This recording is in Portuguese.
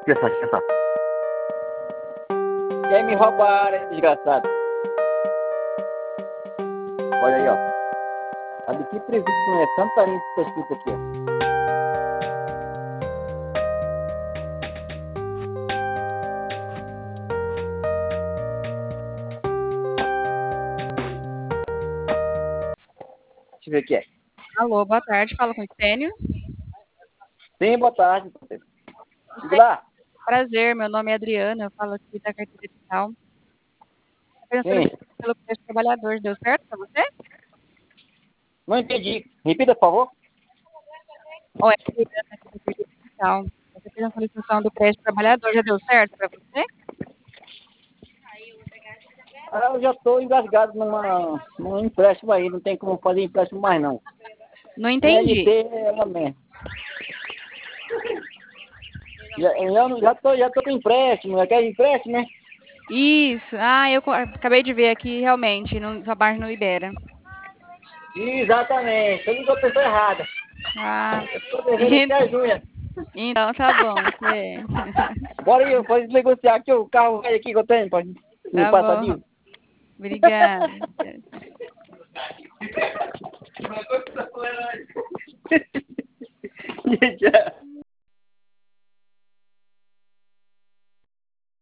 Olha só. Quer me roubar, hein, desgraçado? Olha aí, ó. Olha que presídio não é Santarém que tá escrito aqui, ó. Deixa eu ver o que é. Alô, boa tarde. Fala com o Estênio. Sim, boa tarde. Diga lá. Prazer, meu nome é Adriana, eu falo aqui da carteira digital. Apenas Sim. solicitando pelo preço do trabalhador, deu certo pra você? Não entendi. Repita, por favor. Ou é Adriana aqui da carteira digital? Você fez a solicitação do crédito trabalhador, já deu certo pra você? Ah, eu já estou engasgado num empréstimo aí. Não tem como fazer empréstimo mais, não. Não CLT entendi. é ela mesmo. Já tô com empréstimo. Já quer empréstimo, né? Isso. Acabei de ver aqui, realmente, sua parte não libera. Exatamente. Eu ligou a pessoa errada. Ah, Eu estou devendo até as unhas. então tá bom. Bora aí, pode negociar aqui o carro velho aqui que eu tenho, pode me Tá passar bom. disso. Obrigada. Tchau.